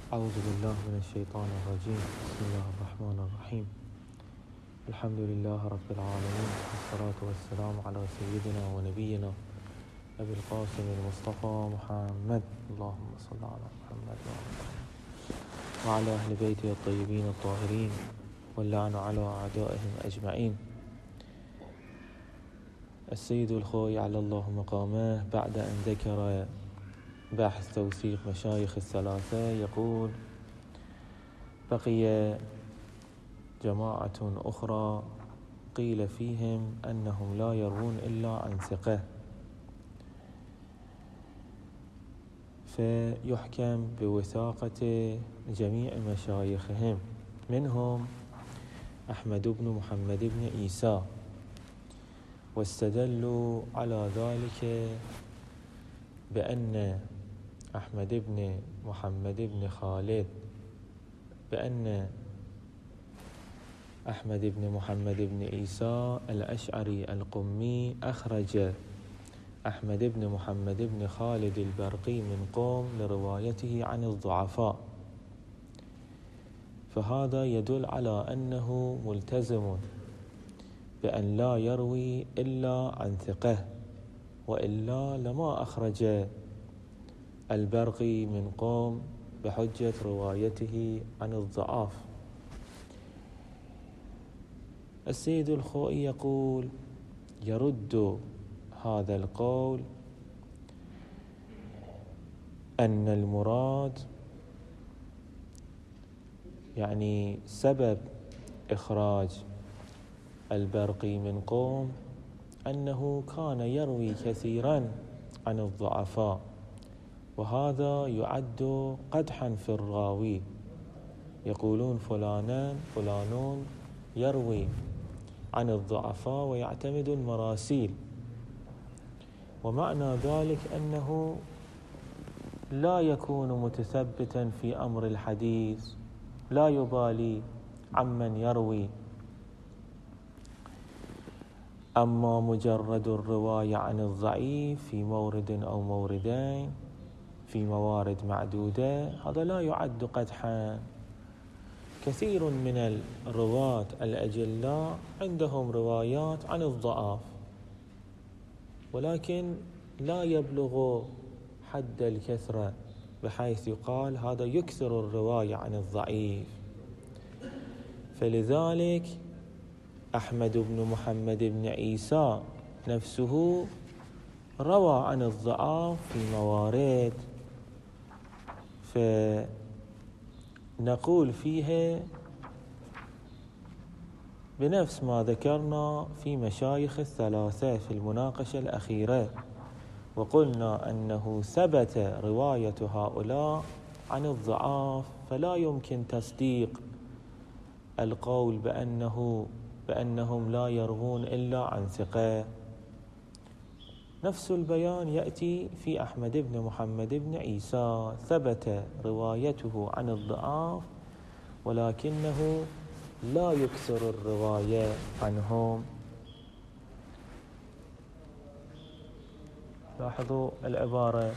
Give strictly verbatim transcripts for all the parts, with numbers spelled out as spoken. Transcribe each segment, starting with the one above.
أعوذ بالله من الشيطان الرجيم. بسم الله الرحمن الرحيم. الحمد لله رب العالمين، والصلاة والسلام على سيدنا ونبينا أبي القاسم المصطفى محمد، اللهم صل على محمد وعلى أهل بيته الطيبين الطاهرين، واللعن على أعدائهم أجمعين. السيد الخوي على الله مقامه بعد أن ذكر بحث توثيق مشايخ الثلاثة يقول: بقي جماعة أخرى قيل فيهم أنهم لا يروون إلا عن ثقة، فيحكم بوثاقة جميع مشايخهم، منهم أحمد بن محمد بن عيسى، واستدلوا على ذلك بأن أحمد بن محمد بن خالد بأن أحمد بن محمد بن عيسى الأشعري القمي أخرج أحمد بن محمد بن خالد البرقي من قوم لروايته عن الضعفاء، فهذا يدل على أنه ملتزم بأن لا يروي إلا عن ثقة، وإلا لما أخرج البرقي من قوم بحجة روايته عن الضعاف. السيد الخوئي يقول: يرد هذا القول أن المراد يعني سبب إخراج البرقي من قوم أنه كان يروي كثيرا عن الضعفاء، وهذا يعد قدحا في الراوي. يقولون فلانان فلانون يروي عن الضعفاء ويعتمد المراسيل، ومعنى ذلك أنه لا يكون متثبتا في أمر الحديث، لا يبالي عمن يروي. أما مجرد الرواية عن الضعيف في مورد أو موردين في موارد معدودة، هذا لا يعد قدحا. كثير من الرواة الأجلاء عندهم روايات عن الضعاف، ولكن لا يبلغ حد الكثرة بحيث يقال هذا يكثر الرواية عن الضعيف. فلذلك أحمد بن محمد بن عيسى نفسه روى عن الضعاف في موارد، فنقول فيه بنفس ما ذكرنا في مشايخ الثلاثة في المناقشة الأخيرة، وقلنا أنه ثبت رواية هؤلاء عن الضعاف، فلا يمكن تصديق القول بأنه بأنهم لا يروون إلا عن ثقة. نفس البيان يأتي في أحمد بن محمد بن عيسى، ثبت روايته عن الضعاف ولكنه لا يكثر الرواية عنهم. لاحظوا العبارة: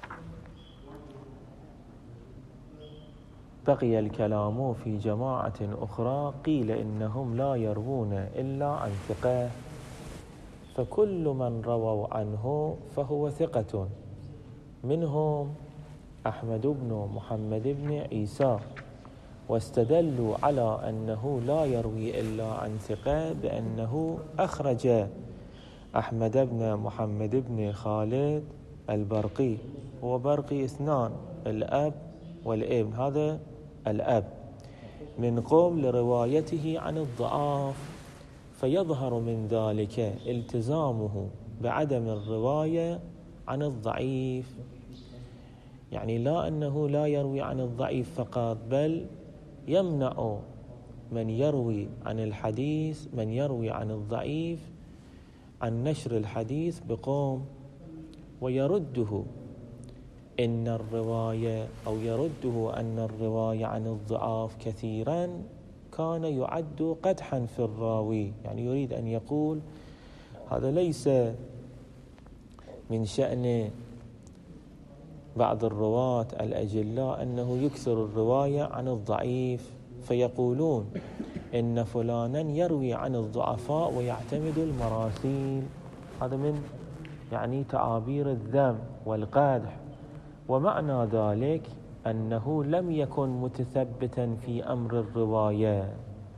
بقي الكلام في جماعة أخرى قيل إنهم لا يروون إلا عن ثقة، فكل من رووا عنه فهو ثقة، منهم أحمد بن محمد بن عيسى، واستدلوا على أنه لا يروي إلا عن ثقة بأنه أخرج أحمد بن محمد بن خالد البرقي، هو برقي اثنان، الأب والابن، هذا الأب، من قوم لروايته عن الضعاف، فيظهر من ذلك التزامه بعدم الرواية عن الضعيف. يعني لا أنه لا يروي عن الضعيف فقط، بل يمنع من يروي عن الحديث من يروي عن الضعيف عن نشر الحديث بقوم، ويرده إن الرواية أو يرده أن الرواية عن الضعاف كثيرا كان يعد قدحا في الراوي. يعني يريد أن يقول هذا ليس من شأن بعض الرواة الأجلاء أنه يكثر الرواية عن الضعيف، فيقولون إن فلانا يروي عن الضعفاء ويعتمد المراسيل. هذا من يعني تعابير الذم والقدح، ومعنى ذلك أنه لم يكن متثبتا في أمر الرواية،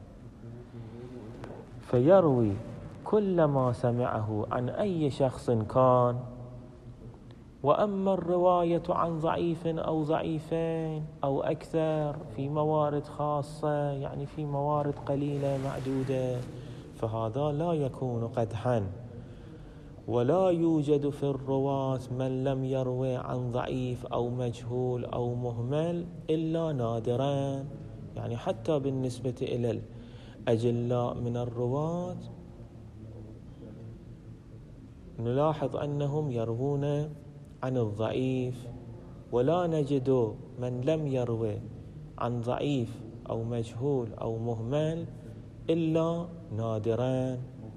فيروي كل ما سمعه عن أي شخص كان. وأما الرواية عن ضعيف أو ضعيفين أو أكثر في موارد خاصة، يعني في موارد قليلة معدودة، فهذا لا يكون قدحا. ولا يوجد في الرواة من لم يروي عن ضعيف أو مجهول أو مهمل إلا نادرا. يعني حتى بالنسبة إلى الأجلاء من الرواة نلاحظ أنهم يروون عن الضعيف، ولا نجد من لم يروي عن ضعيف أو مجهول أو مهمل إلا نادرا.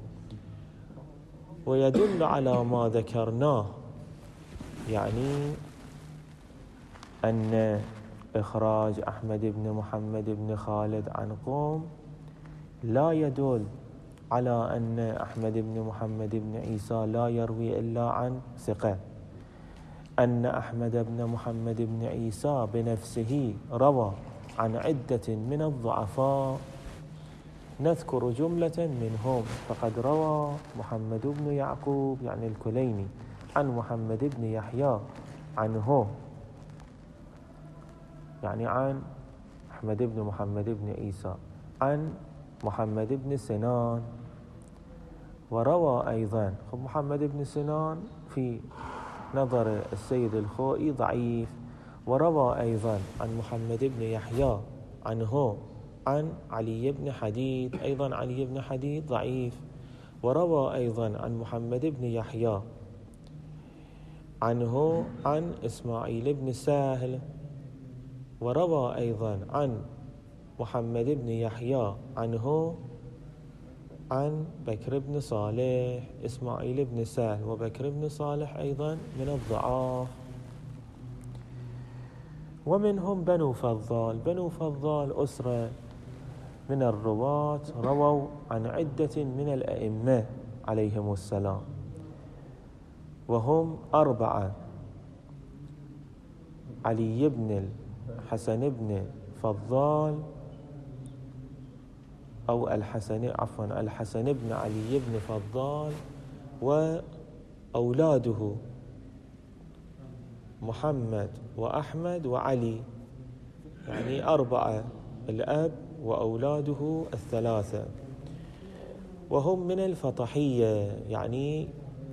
ويدل على ما ذكرناه يعني أن إخراج أحمد بن محمد بن خالد عن قوم لا يدل على أن أحمد بن محمد بن عيسى لا يروي إلا عن ثقة. أن أحمد بن محمد بن عيسى بنفسه روى عن عدة من الضعفاء، نذكر جملة منهم. فقد روى محمد بن يعقوب يعني الكليني عن محمد بن يحيى عنه، يعني عن أحمد بن محمد بن عيسى عن محمد بن سنان. وروى أيضا محمد بن سنان في نظر السيد الخوئي ضعيف. وروى أيضا عن محمد بن يحيى عنه عن علي بن حديد، أيضا علي بن حديد ضعيف. وروى أيضا عن محمد بن يحيى عنه عن إسماعيل بن سهل. وروى أيضا عن محمد بن يحيى عنه عن بكر بن صالح. إسماعيل بن سهل وبكر بن صالح أيضا من الضعاف. ومنهم بنو فضال. بنو فضال أسرة من الرواة رووا عن عدة من الأئمة عليهم السلام، وهم أربعة: علي بن الحسن بن فضال أو الحسن عفوا الحسن بن علي بن فضال، وأولاده محمد وأحمد وعلي، يعني أربعة، الأب وأولاده الثلاثة. وهم من الفطحية، يعني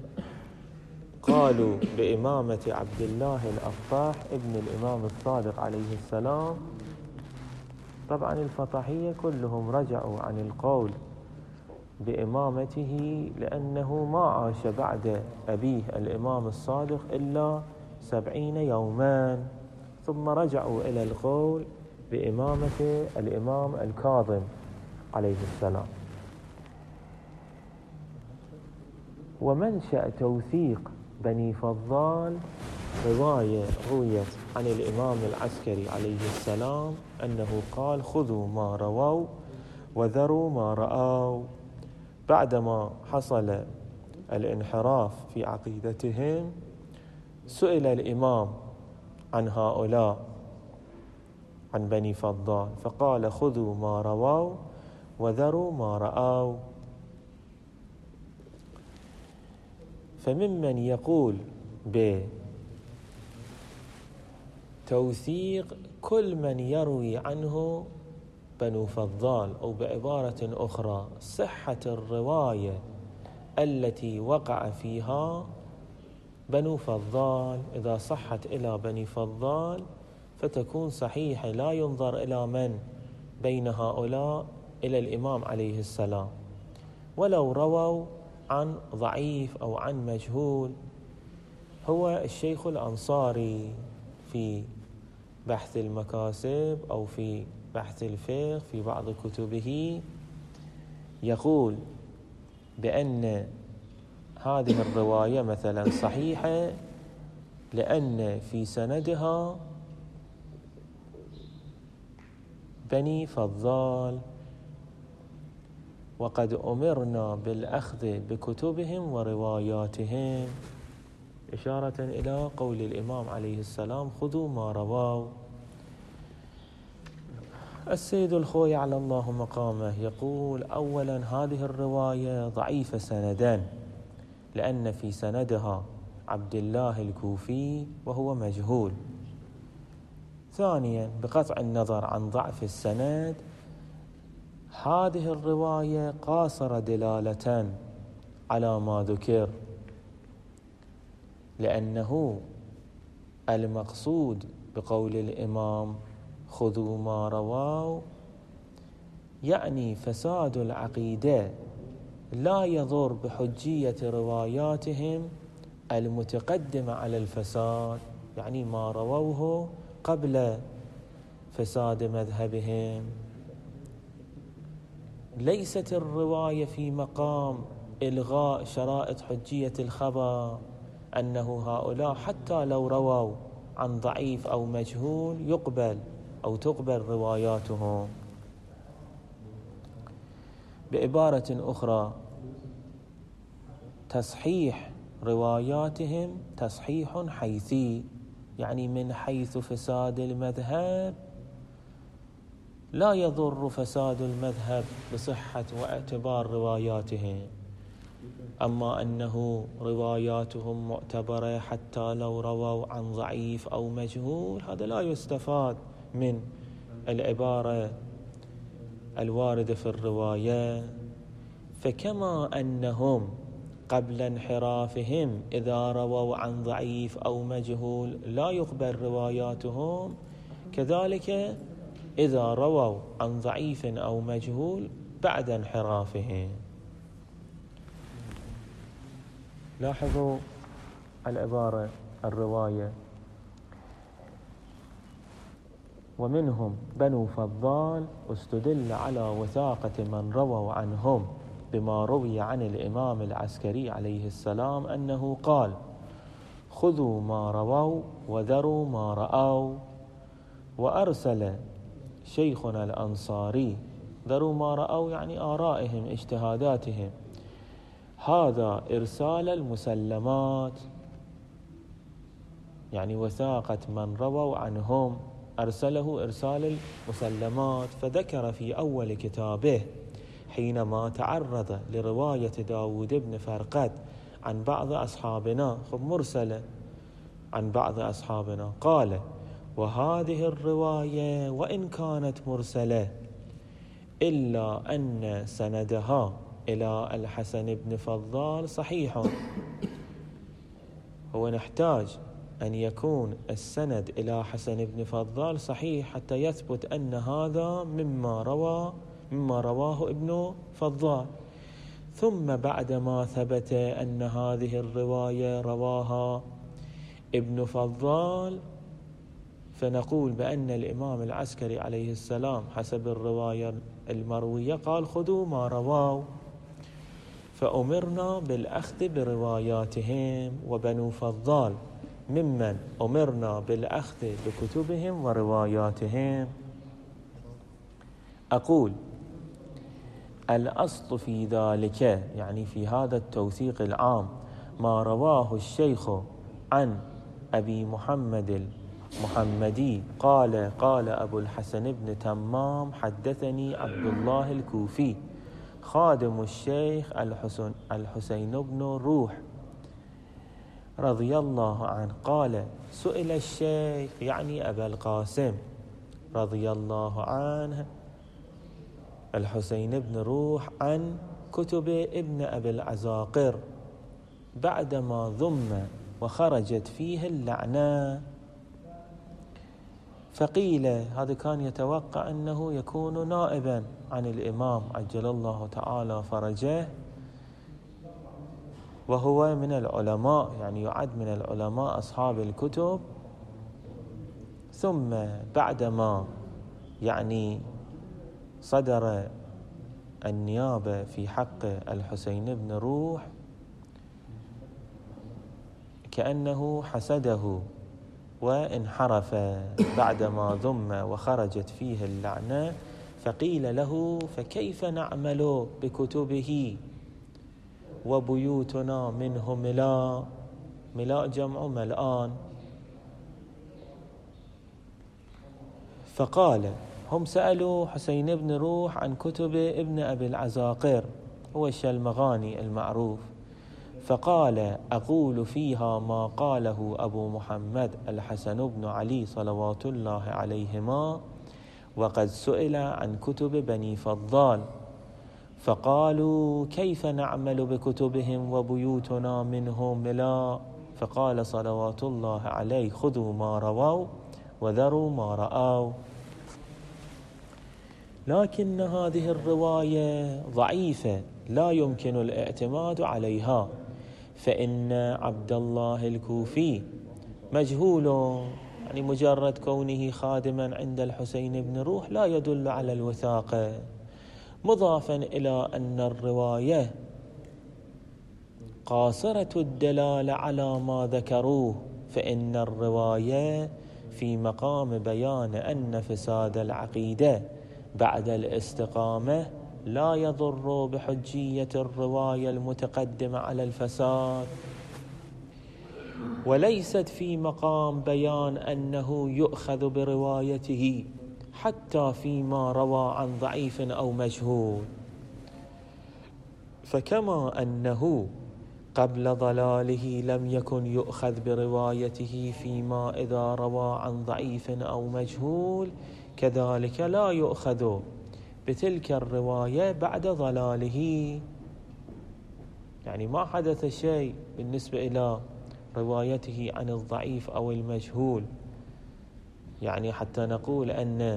قالوا بإمامة عبد الله الأفطاح ابن الإمام الصادق عليه السلام. طبعا الفطحية كلهم رجعوا عن القول بإمامته لأنه ما عاش بعد أبيه الإمام الصادق إلا سبعين يوما، ثم رجعوا إلى القول بإمامة الإمام الكاظم عليه السلام. ومنشأ توثيق بني فضال رواية رويت عن الإمام العسكري عليه السلام أنه قال: خذوا ما رووا وذروا ما رأوا. بعدما حصل الانحراف في عقيدتهم سئل الإمام عن هؤلاء عن بني فضال فقال: خذوا ما رووا وذروا ما رأوا. فممن يقول بتوثيق كل من يروي عنه بنو فضال، أو بعبارة أخرى صحة الرواية التي وقع فيها بنو فضال، إذا صحت إلى بني فضال فتكون صحيحة، لا ينظر إلى من بين هؤلاء إلى الإمام عليه السلام، ولو رووا عن ضعيف أو عن مجهول. هو الشيخ الأنصاري في بحث المكاسب أو في بحث الفقه في بعض كتبه يقول بأن هذه الرواية مثلا صحيحة لأن في سندها بني فضال، وقد أمرنا بالأخذ بكتبهم ورواياتهم، إشارة إلى قول الإمام عليه السلام خذوا ما رووا. السيد الخوي على الله مقامه يقول: أولا هذه الرواية ضعيفة سندا، لأن في سندها عبد الله الكوفي وهو مجهول. ثانيا بقطع النظر عن ضعف السند، هذه الرواية قاصرة دلالة على ما ذكر، لأنه المقصود بقول الإمام خذوا ما رووا يعني فساد العقيدة لا يضر بحجية رواياتهم المتقدمة على الفساد، يعني ما رووه قبل فساد مذهبهم. ليست الرواية في مقام إلغاء شرائط حجية الخبر، أنه هؤلاء حتى لو رووا عن ضعيف أو مجهول يقبل أو تقبل رواياتهم. بعبارة أخرى، تصحيح رواياتهم تصحيح حيثي، يعني من حيث فساد المذهب لا يضر فساد المذهب بصحة واعتبار رواياتهم، أما أنه رواياتهم معتبرة حتى لو رووا عن ضعيف أو مجهول، هذا لا يستفاد من العبارة الواردة في الرواية. فكما أنهم قبل انحرافهم إذا رووا عن ضعيف أو مجهول لا يقبل رواياتهم، كذلك إذا رووا عن ضعيف أو مجهول بعد انحرافهم. لاحظوا العبارة الرواية: ومنهم بنو فضال استدل على وثاقة من رووا عنهم بما روي عن الإمام العسكري عليه السلام أنه قال: خذوا ما رووا وذروا ما رأوا. وأرسل شيخنا الأنصاري ذروا ما رأوا يعني آرائهم اجتهاداتهم، هذا إرسال المسلمات، يعني وثاقة من رووا عنهم أرسله إرسال المسلمات. فذكر في أول كتابه حينما تعرض لرواية داود بن فرقد عن بعض أصحابنا، خب مرسلة عن بعض أصحابنا، قال: وهذه الرواية وإن كانت مرسلة إلا أن سندها إلى الحسن بن فضال صحيح. هو نحتاج أن يكون السند إلى حسن بن فضال صحيح حتى يثبت أن هذا مما روى مما رواه ابن فضال. ثم بعدما ثبت أن هذه الرواية رواها ابن فضال، فنقول بأن الإمام العسكري عليه السلام حسب الرواية المروية قال: خذوا ما رووا، فأمرنا بالأخذ برواياتهم. وبنو فضال ممن أمرنا بالأخذ بكتبهم ورواياتهم. أقول: الأصل في ذلك، يعني في هذا التوثيق العام، ما رواه الشيخ عن أبي محمد المحمدي قال: قال أبو الحسن بن تمام حدثني عبد الله الكوفي خادم الشيخ الحسن الحسين بن روح رضي الله عنه قال: سئل الشيخ يعني أبا القاسم رضي الله عنه الحسين بن روح عن كتب ابن أبي العزاقر بعدما ذم وخرجت فيه اللعنة، فقيل هذا كان يتوقع أنه يكون نائبا عن الإمام عجل الله تعالى فرجه، وهو من العلماء، يعني يعد من العلماء أصحاب الكتب. ثم بعدما يعني صدر النيابة في حق الحسين بن روح، كأنه حسده وانحرف بعدما ذم وخرجت فيه اللعنة، فقيل له: فكيف نعمل بكتبه وبيوتنا منه ملاء؟ ملاء جمع ملآن. فقال: هم سألوا حسين بن روح عن كتب ابن أبي العزاقر، هو الشلمغاني المعروف، فقال: أقول فيها ما قاله أبو محمد الحسن بن علي صلوات الله عليهما، وقد سئل عن كتب بني فضال فقالوا: كيف نعمل بكتبهم وبيوتنا منه ملاء؟ فقال صلوات الله عليه: خذوا ما رووا وذروا ما رأوا. لكن هذه الرواية ضعيفة لا يمكن الاعتماد عليها، فإن عبد الله الكوفي مجهول، يعني مجرد كونه خادما عند الحسين بن روح لا يدل على الوثاقة، مضافا إلى أن الرواية قاصرة الدلالة على ما ذكروه، فإن الرواية في مقام بيان أن فساد العقيدة بعد الاستقامة لا يضر بحجية الرواية المتقدمة على الفساد، وليست في مقام بيان أنه يؤخذ بروايته حتى فيما روى عن ضعيف أو مجهول. فكما أنه قبل ضلاله لم يكن يؤخذ بروايته فيما إذا روى عن ضعيف أو مجهول، كذلك لا يؤخذ بتلك الرواية بعد ضلاله. يعني ما حدث شيء بالنسبة إلى روايته عن الضعيف أو المجهول، يعني حتى نقول أن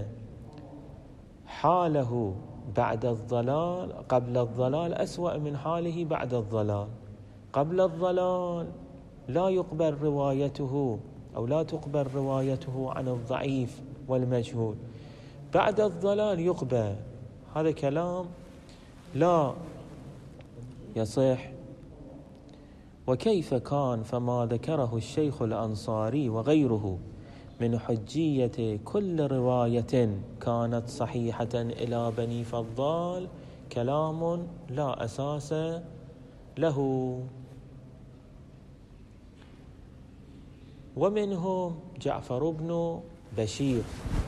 حاله بعد الضلال قبل الضلال أسوأ من حاله بعد الضلال. قبل الضلال لا يقبل روايته أو لا تقبل روايته عن الضعيف والمجهول، بعد الضلال يقبل. هذا كلام لا يصح. وكيف كان فما ذكره الشيخ الأنصاري وغيره من حجية كل رواية كانت صحيحة إلى بني فضال كلام لا أساس له. ومنهم جعفر بن بشير.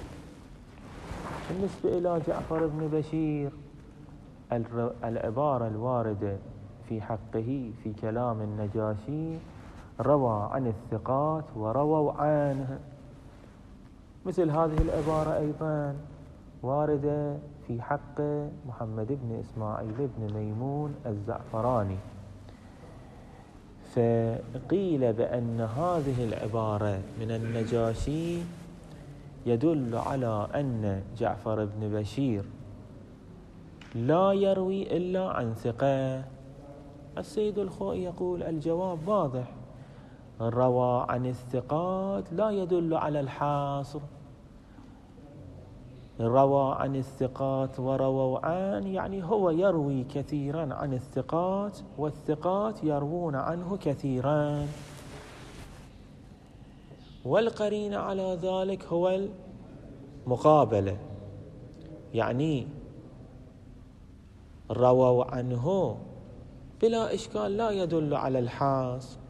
بالنسبة إلى جعفر بن بشير، العبارة الواردة في حقه في كلام النجاشي: روى عن الثقات ورووا عنه، مثل هذه العبارة أيضا واردة في حق محمد بن إسماعيل بن ميمون الزعفراني. فقيل بأن هذه العبارة من النجاشي يدل على أن جعفر بن بشير لا يروي إلا عن ثقة. السيد الخوئي يقول: الجواب واضح، روى عن الثقات لا يدل على الحاصر. روى عن الثقات ورووا عن، يعني هو يروي كثيرا عن الثقات والثقات يروون عنه كثيرا. والقرين على ذلك هو المقابلة، يعني رووا عنه بلا إشكال لا يدل على الحاصر،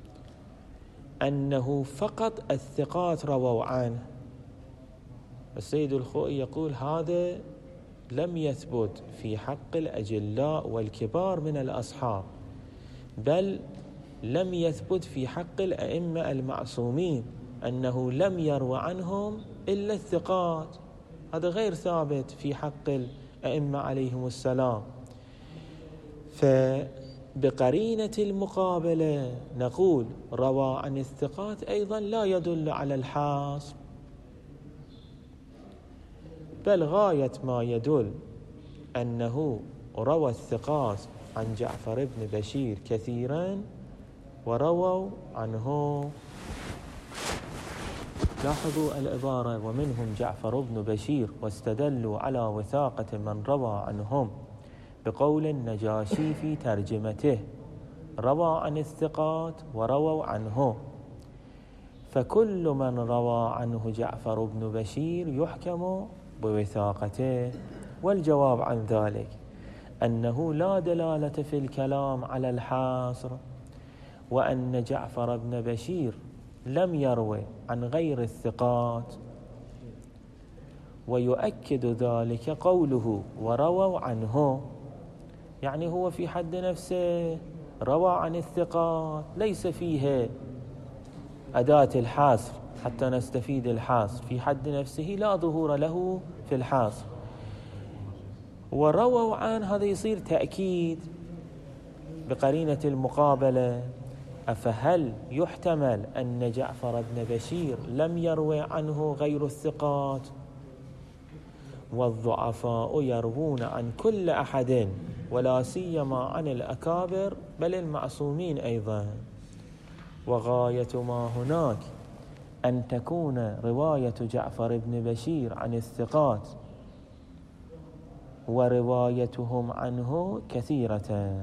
أنه فقط الثقات رووا عنه. السيد الخوئي يقول: هذا لم يثبت في حق الأجلاء والكبار من الأصحاب، بل لم يثبت في حق الأئمة المعصومين أنه لم يروى عنهم إلا الثقات. هذا غير ثابت في حق الأئمة عليهم السلام. فبقرينة المقابلة نقول روى عن الثقات أيضا لا يدل على الحاصر، بل غاية ما يدل أنه روى الثقات عن جعفر بن بشير كثيرا ورووا عنه. لاحظوا العبارة: ومنهم جعفر بن بشير، واستدلوا على وثاقة من روى عنهم بقول النجاشي في ترجمته: روى عن الثقات ورووا عنه، فكل من روى عنه جعفر بن بشير يحكم بوثاقته. والجواب عن ذلك أنه لا دلالة في الكلام على الحصر، وأن جعفر بن بشير لم يروي عن غير الثقات، ويؤكد ذلك قوله ورووا عنه، يعني هو في حد نفسه روى عن الثقات، ليس فيه أداة الحصر حتى نستفيد الحصر، في حد نفسه لا ظهور له في الحصر. ورووا عن هذا يصير تأكيد بقرينة المقابلة. أفهل يحتمل أن جعفر بن بشير لم يروي عنه غير الثقات، والضعفاء يروون عن كل أحد ولا سيما عن الأكابر بل المعصومين أيضا؟ وغاية ما هناك أن تكون رواية جعفر بن بشير عن الثقات وروايتهم عنه كثيرة.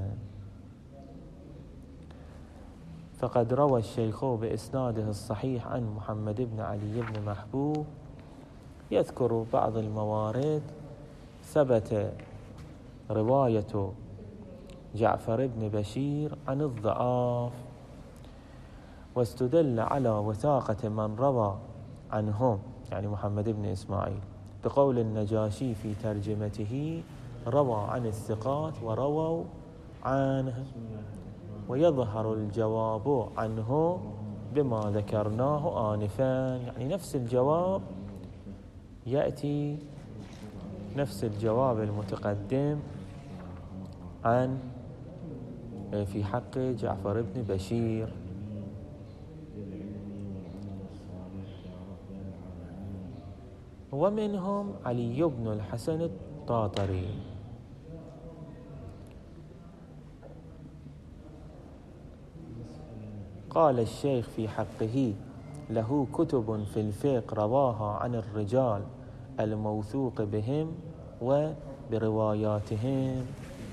فقد روى الشيخ بإسناده الصحيح عن محمد بن علي بن محبوب، يذكر بعض الموارد ثبت رواية جعفر بن بشير عن الضعاف، واستدل على وثاقة من روى عنهم يعني محمد بن إسماعيل بقول النجاشي في ترجمته روى عن الثقات ورووا عنه، ويظهر الجواب عنه بما ذكرناه آنفا، يعني نفس الجواب يأتي نفس الجواب المتقدم عن في حق جعفر بن بشير. ومنهم علي بن الحسن الطاطري. قال الشيخ في حقه له كتب في الفقه رواها عن الرجال الموثوق بهم وبرواياتهم.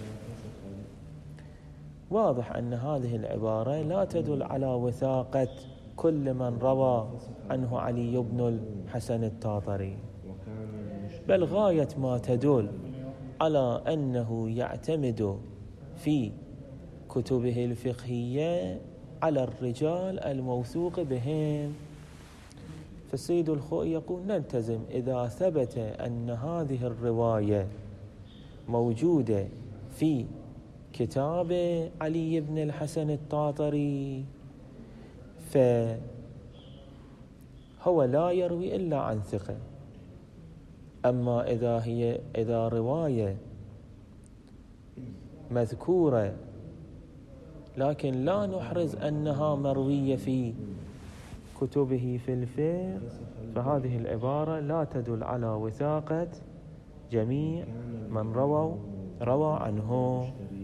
واضح أن هذه العبارة لا تدل على وثاقة كل من روى عنه علي بن الحسن الطاطري، بل غاية ما تدل على أنه يعتمد في كتبه الفقهية على الرجال الموثوق بهم. فالسيد الخوئي يقول نلتزم إذا ثبت أن هذه الرواية موجودة في كتاب علي بن الحسن الطاطري فهو لا يروي إلا عن ثقة. أما إذا هي إذا رواية مذكورة لكن لا نحرز أنها مروية في كتبه في الفقه، فهذه العبارة لا تدل على وثاقة جميع من رووا روى عنه.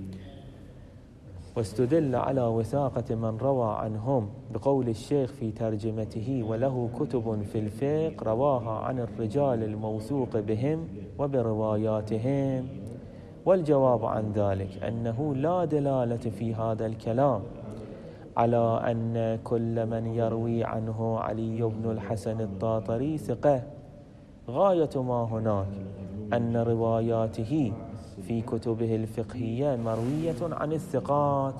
واستدل على وثاقة من روى عنهم بقول الشيخ في ترجمته وله كتب في الفقه رواها عن الرجال الموثوق بهم وبرواياتهم. والجواب عن ذلك أنه لا دلالة في هذا الكلام على أن كل من يروي عنه علي بن الحسن الطاطري ثقة. غاية ما هناك أن رواياته في كتبه الفقهية مروية عن الثقات،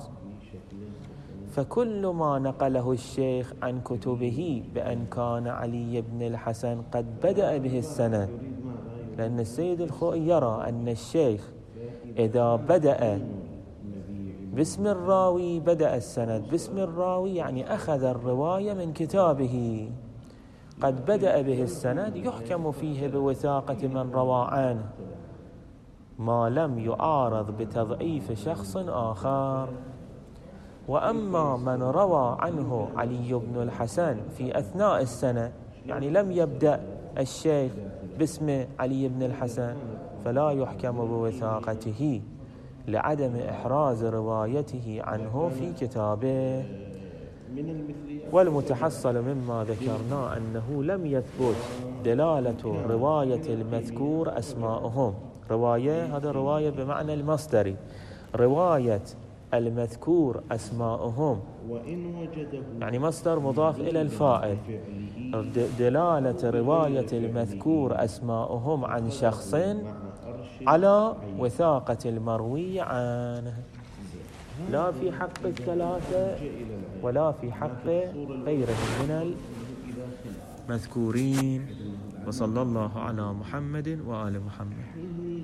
فكل ما نقله الشيخ عن كتبه بأن كان علي بن الحسن قد بدأ به السند، لأن السيد الخوئي يرى أن الشيخ إذا بدأ باسم الراوي بدأ السند باسم الراوي، يعني أخذ الرواية من كتابه، قد بدأ به السند يحكم فيه بوثاقة من روى عنه ما لم يعارض بتضعيف شخص آخر. وأما من روى عنه علي بن الحسن في أثناء السنة، يعني لم يبدأ الشيخ باسم علي بن الحسن، فلا يحكم بوثاقته لعدم إحراز روايته عنه في كتابه. والمتحصل مما ذكرنا أنه لم يثبت دلالة رواية المذكور أسماءهم. رواية هذا رواية بمعنى المصدري، رواية المذكور أسماؤهم، يعني مصدر مضاف إلى الفاعل، دلالة رواية المذكور أسماؤهم عن شخص على وثاقة المروي عنه، لا في حق الثلاثة ولا في حق غيرهم من المذكورين. وصلى الله على محمد وآل محمد.